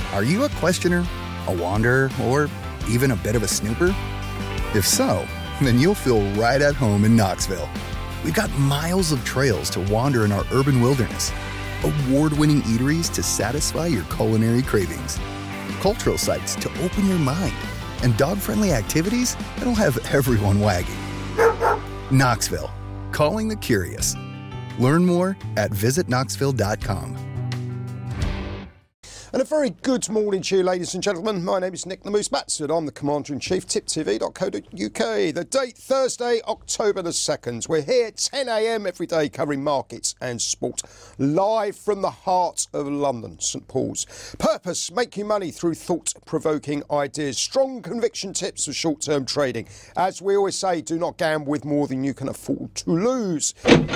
Are you a questioner, a wanderer, or even a bit of a snooper? If so, then you'll feel right at home in Knoxville. We've got miles of trails to wander in our urban wilderness, award-winning eateries to satisfy your culinary cravings, cultural sites to open your mind, and dog-friendly activities that'll have everyone wagging. Knoxville, calling the curious. Learn more at visitknoxville.com. And a very good morning to you, ladies and gentlemen. My name is Nick the Moose Batson. I'm the Commander-in-Chief, tiptv.co.uk. The date, Thursday, October the 2nd. We're here 10 a.m. every day covering markets and sport. Live from the heart of London, St Paul's. Purpose, making money through thought-provoking ideas. Strong conviction tips for short-term trading. As we always say, do not gamble with more than you can afford to lose.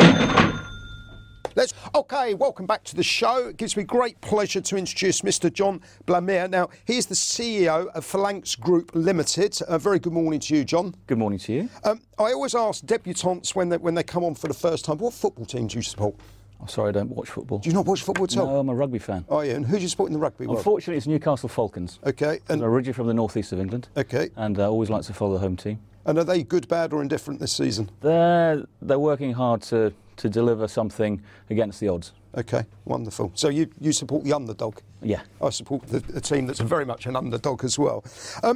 Okay, welcome back to the show. It gives me great pleasure to introduce Mr. John Blamire. Now, he is the CEO of Phalanx Group Limited. A very good morning to you, John. Good morning to you. I always ask debutantes when they come on for the first time, what football team do you support? I'm sorry, I don't watch football. Do you not watch football at all? No, I'm a rugby fan. Oh, yeah, and who do you support in the rugby world? Unfortunately, it's Newcastle Falcons. Okay. And I'm originally from the northeast of England. Okay. And I always like to follow the home team. And are they good, bad or indifferent this season? They're working hard to deliver something against the odds. Okay, wonderful. So you support the underdog? Yeah. I support the team that's very much an underdog as well.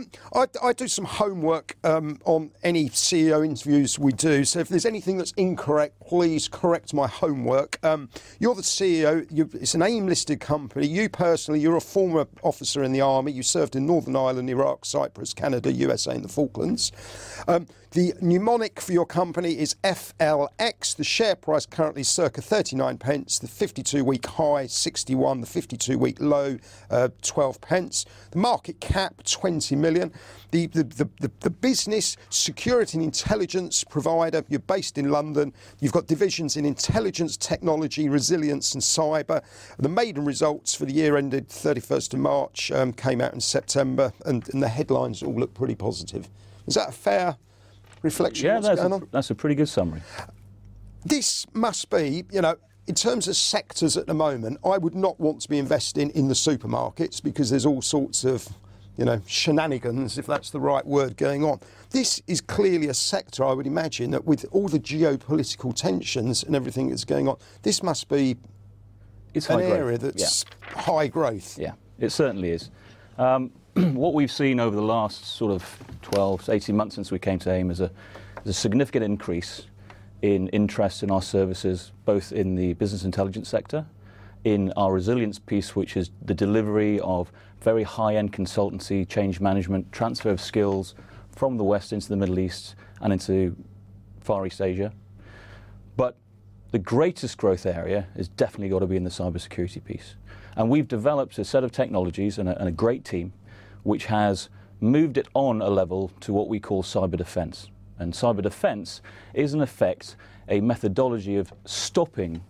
I do some homework on any CEO interviews we do, so if there's anything that's incorrect, please correct my homework. You're the CEO, it's an AIM-listed company. You personally, you're a former officer in the Army. You served in Northern Ireland, Iraq, Cyprus, Canada, USA and the Falklands. The mnemonic for your company is FLX. The share price currently is circa 39 pence. The 52-week high, 61. The 52-week low, 12 pence. The market cap, 20 million. The business, security and intelligence provider. You're based in London. You've got divisions in intelligence, technology, resilience and cyber. The maiden results for the year ended 31st of March came out in September, and the headlines all look pretty positive. Is that a fair reflection? Yeah, that's a pretty good summary. This must be, in terms of sectors at the moment, I would not want to be investing in the supermarkets because there's all sorts of, shenanigans, if that's the right word, going on. This is clearly a sector, I would imagine, that with all the geopolitical tensions and everything that's going on, this must be an area that's high growth. Yeah, it certainly is. What we've seen over the last sort of 12 to 18 months since we came to AIM is a significant increase in interest in our services, both in the business intelligence sector, in our resilience piece, which is the delivery of very high-end consultancy, change management, transfer of skills from the West into the Middle East and into Far East Asia. But the greatest growth area has definitely got to be in the cybersecurity piece. And we've developed a set of technologies and a great team which has moved it on a level to what we call cyber defense. And cyber defense is, in effect, a methodology of stopping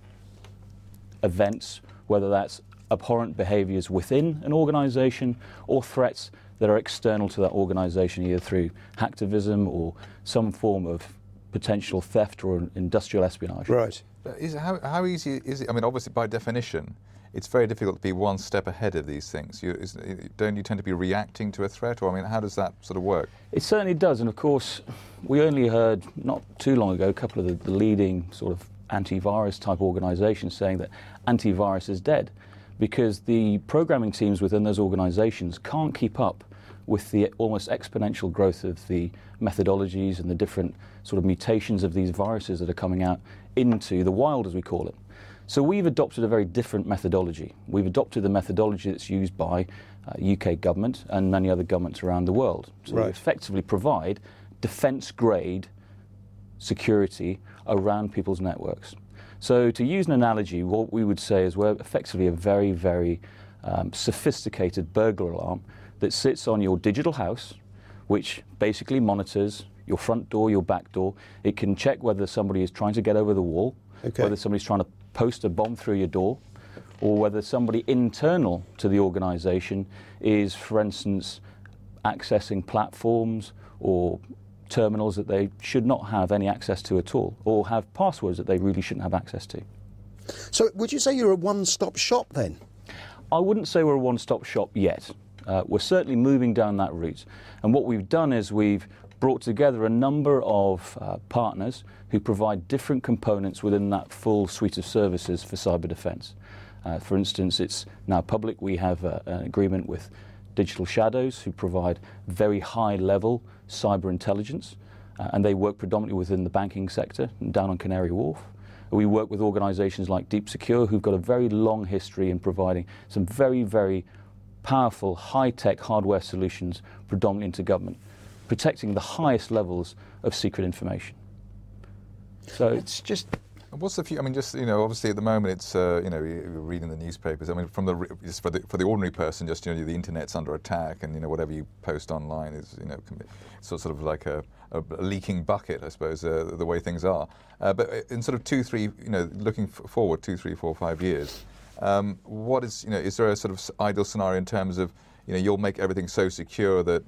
events, whether that's abhorrent behaviors within an organization or threats that are external to that organization, either through hacktivism or some form of potential theft or industrial espionage. Right. How easy is it? I mean, obviously, by definition, it's very difficult to be one step ahead of these things. Don't you tend to be reacting to a threat? Or, I mean, how does that sort of work? It certainly does. And, of course, we only heard not too long ago a couple of the leading sort of antivirus type organizations saying that antivirus is dead because the programming teams within those organizations can't keep up with the almost exponential growth of the methodologies and the different sort of mutations of these viruses that are coming out into the wild, as we call it. So we've adopted a very different methodology. We've adopted the methodology that's used by UK government and many other governments around the world. So we effectively provide defense-grade security around people's networks. So to use an analogy, what we would say is we're effectively a very, very sophisticated burglar alarm that sits on your digital house, which basically monitors your front door, your back door. It can check whether somebody is trying to get over the wall, whether somebody's trying to post a bomb through your door, or whether somebody internal to the organization is, for instance, accessing platforms or terminals that they should not have any access to at all, or have passwords that they really shouldn't have access to. So would you say you're a one-stop shop then? I wouldn't say we're a one-stop shop yet. We're certainly moving down that route. And what we've done is we've brought together a number of partners who provide different components within that full suite of services for cyber defence. For instance, it's now public. We have an agreement with Digital Shadows, who provide very high-level cyber intelligence, and they work predominantly within the banking sector down on Canary Wharf. We work with organisations like Deep Secure, who've got a very long history in providing some very, very powerful, high-tech hardware solutions, predominantly into government, protecting the highest levels of secret information. So It's just... What's the future? I mean, just, obviously at the moment it's, you're reading the newspapers. I mean, just for the ordinary person, just, the internet's under attack, and, whatever you post online is, can be sort of like a leaking bucket, I suppose, the way things are. But in sort of 2, 3, looking forward 2, 3, 4, 5 years, what is, is there a sort of ideal scenario in terms of, you'll make everything so secure that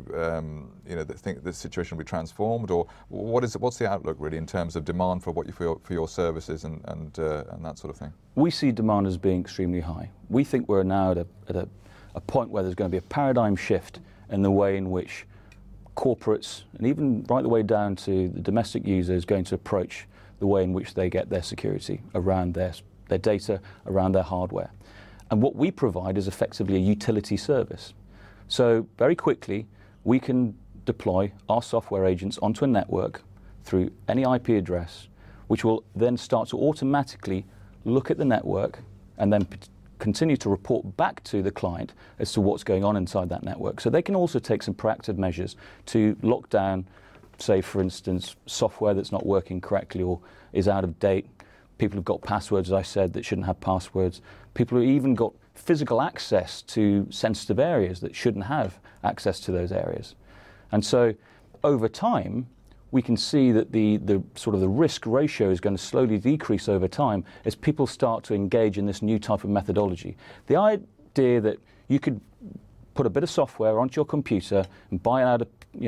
the situation will be transformed, or what's the outlook really in terms of demand for for your services and that sort of thing? We see demand as being extremely high. We think we're now at a point where there's going to be a paradigm shift in the way in which corporates, and even right the way down to the domestic user, is going to approach the way in which they get their security around their data, around their hardware. And what we provide is effectively a utility service. So very quickly, we can deploy our software agents onto a network through any IP address, which will then start to automatically look at the network and then continue to report back to the client as to what's going on inside that network. So they can also take some proactive measures to lock down, say, for instance, software that's not working correctly or is out of date. People have got passwords, as I said, that shouldn't have passwords. People have even got physical access to sensitive areas that shouldn't have access to those areas. And so over time, we can see that the sort of the risk ratio is going to slowly decrease over time as people start to engage in this new type of methodology. The idea that you could put a bit of software onto your computer and buy it out of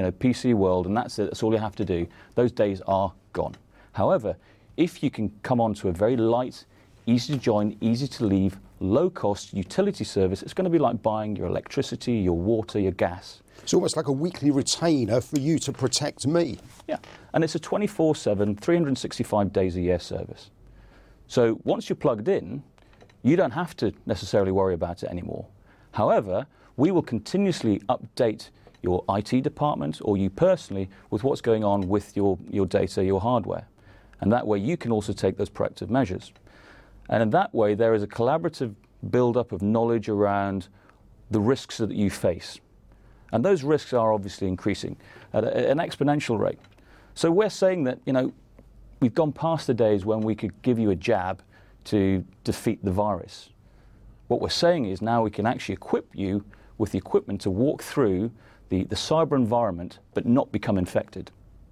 PC World and that's it, that's all you have to do, those days are gone. However, if you can come onto a very light, easy to join, easy to leave, low-cost utility service, it's going to be like buying your electricity, your water, your gas. It's almost like a weekly retainer for you to protect me. Yeah, and it's a 24/7, 365 days a year service. So once you're plugged in, you don't have to necessarily worry about it anymore. However, we will continuously update your IT department or you personally with what's going on with your data, your hardware. And that way you can also take those proactive measures. And in that way there is a collaborative build-up of knowledge around the risks that you face. And those risks are obviously increasing at an exponential rate. So we're saying that, we've gone past the days when we could give you a jab to defeat the virus. What we're saying is now we can actually equip you with the equipment to walk through the cyber environment but not become infected.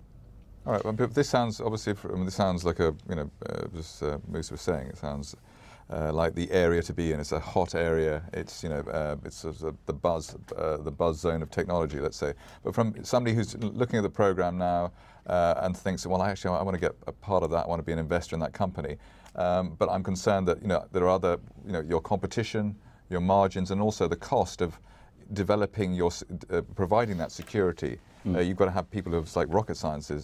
All right, but this sounds obviously. This sounds like just Moose was saying. It sounds like the area to be in. It's a hot area. It's it's sort of the buzz zone of technology, let's say. But from somebody who's looking at the program now and thinks, well, actually, I want to get a part of that. I want to be an investor in that company. But I'm concerned that there are other, your competition, your margins, and also the cost of developing providing that security. You've got to have people who's like rocket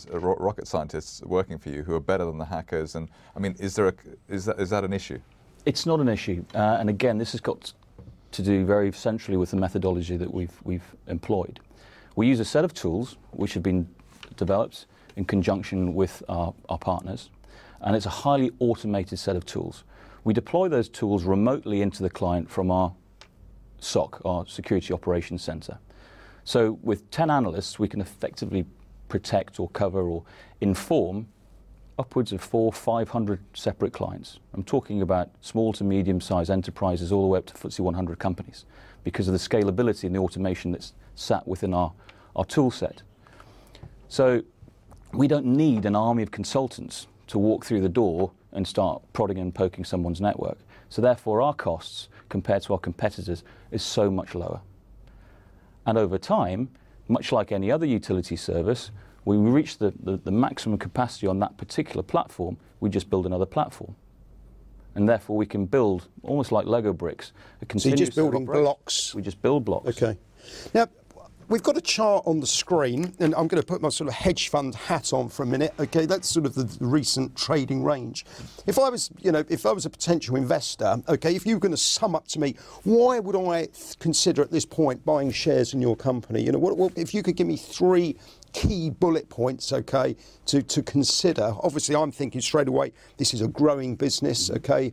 scientists working for you who are better than the hackers. And I mean, is that an issue? It's not an issue. And again, this has got to do very centrally with the methodology that we've employed. We use a set of tools which have been developed in conjunction with our partners, and it's a highly automated set of tools. We deploy those tools remotely into the client from our SOC, our Security Operations Center. So with 10 analysts, we can effectively protect or cover or inform upwards of 400-500 separate clients. I'm talking about small to medium-sized enterprises all the way up to FTSE 100 companies because of the scalability and the automation that's sat within our tool set. So we don't need an army of consultants to walk through the door and start prodding and poking someone's network. So therefore our costs compared to our competitors is so much lower. And over time, much like any other utility service, when we reach the maximum capacity on that particular platform, we just build another platform. And therefore we can build, almost like Lego bricks, a continuous So you're just building operation. blocks? We just build blocks. Okay. Now, we've got a chart on the screen, and I'm going to put my sort of hedge fund hat on for a minute. Okay, that's sort of the recent trading range. If I was a potential investor, okay, if you were going to sum up to me, why would I consider at this point buying shares in your company? You know, what if you could give me 3 key bullet points, okay, to consider. Obviously, I'm thinking straight away, this is a growing business, okay.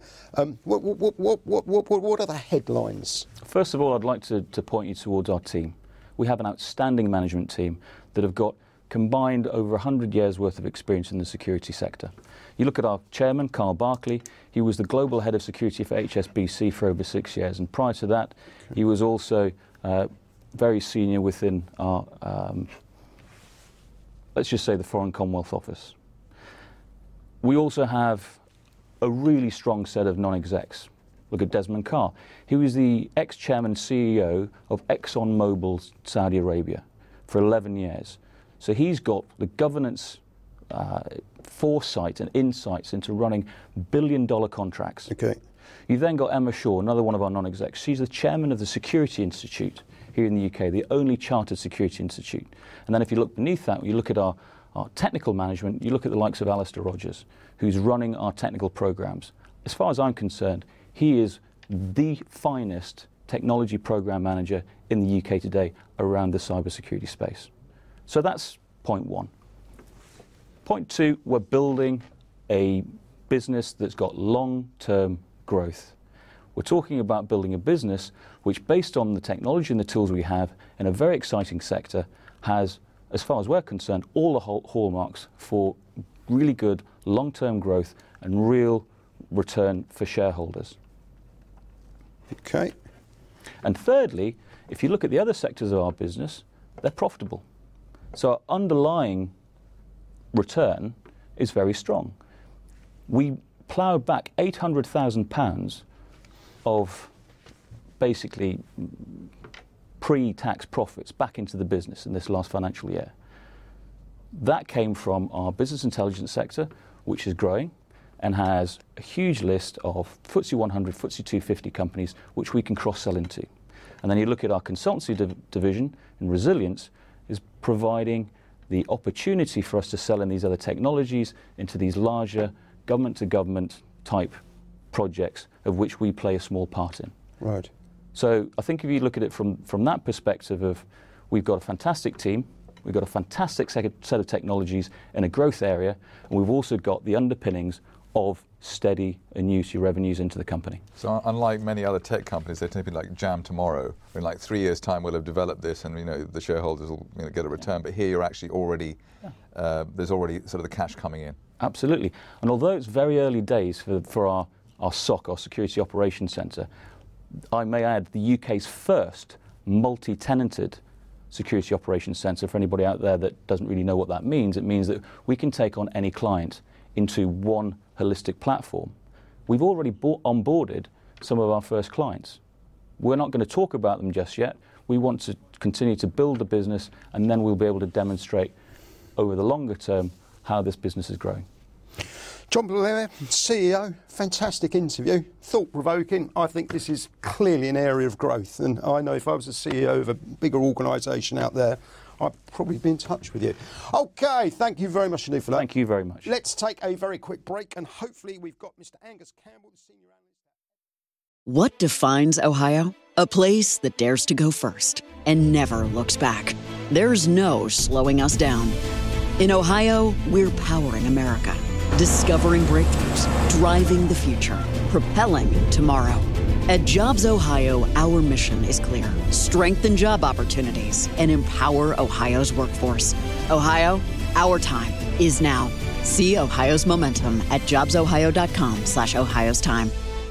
What are the headlines? First of all, I'd like to point you towards our team. We have an outstanding management team that have got combined over 100 years' worth of experience in the security sector. You look at our chairman, Carl Barkley. He was the global head of security for HSBC for over 6 years, and prior to that, he was also very senior within our let's just say the Foreign Commonwealth Office. We also have a really strong set of non-execs. Look at Desmond Carr. He was the ex-chairman and CEO of ExxonMobil Saudi Arabia for 11 years. So he's got the governance foresight and insights into running billion-dollar contracts. Okay. You've then got Emma Shaw, another one of our non-execs. She's the chairman of the Security Institute here in the UK, the only chartered security institute. And then if you look beneath that, you look at our technical management, you look at the likes of Alistair Rogers, who's running our technical programs. As far as I'm concerned, he is the finest technology program manager in the UK today around the cybersecurity space. So that's point 1. Point 2, we're building a business that's got long-term growth. We're talking about building a business which, based on the technology and the tools we have in a very exciting sector, has, as far as we're concerned, all the hallmarks for really good long-term growth and real return for shareholders. Okay. And thirdly, if you look at the other sectors of our business, they're profitable. So our underlying return is very strong. We ploughed back £800,000 of basically pre-tax profits back into the business in this last financial year. That came from our business intelligence sector, which is growing and has a huge list of FTSE 100, FTSE 250 companies which we can cross-sell into. And then you look at our consultancy division in resilience, is providing the opportunity for us to sell in these other technologies into these larger government-to-government type projects of which we play a small part in. Right. So I think if you look at it from that perspective of we've got a fantastic team, we've got a fantastic set of technologies in a growth area, and we've also got the underpinnings of steady annuity revenues into the company. So unlike many other tech companies, they tend to be like jam tomorrow. In like 3 years' time, we'll have developed this, and the shareholders will get a return. But here, you're actually already there's already sort of the cash coming in. Absolutely. And although it's very early days for our SOC, our Security Operations Centre, I may add the UK's first multi-tenanted Security Operations Centre. For anybody out there that doesn't really know what that means, it means that we can take on any client into one holistic platform. We've already onboarded some of our first clients. We're not going to talk about them just yet. We want to continue to build the business, and then we'll be able to demonstrate over the longer term how this business is growing. John Blair, CEO, fantastic interview, thought-provoking. I think this is clearly an area of growth, and I know if I was a CEO of a bigger organisation out there, I'd probably be in touch with you. OK, thank you very much indeed for that. Thank you very much. Let's take a very quick break, and hopefully we've got Mr. Angus Campbell, the senior analyst. What defines Ohio? A place that dares to go first and never looks back. There's no slowing us down. In Ohio, we're powering America, discovering breakthroughs, driving the future, propelling tomorrow. At Jobs Ohio, our mission is clear: strengthen job opportunities and empower Ohio's workforce. Ohio, our time is now. See Ohio's momentum at jobsohio.com/Ohio's time.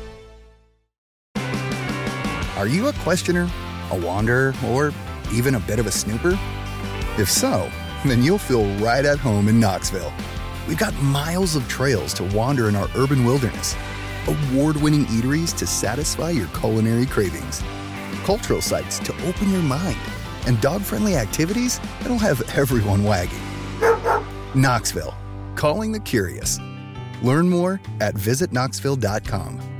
Are you a questioner, a wanderer, or even a bit of a snooper? If so, then you'll feel right at home in Knoxville. We've got miles of trails to wander in our urban wilderness, award-winning eateries to satisfy your culinary cravings, cultural sites to open your mind, and dog-friendly activities that'll have everyone wagging. Knoxville, calling the curious. Learn more at visitknoxville.com.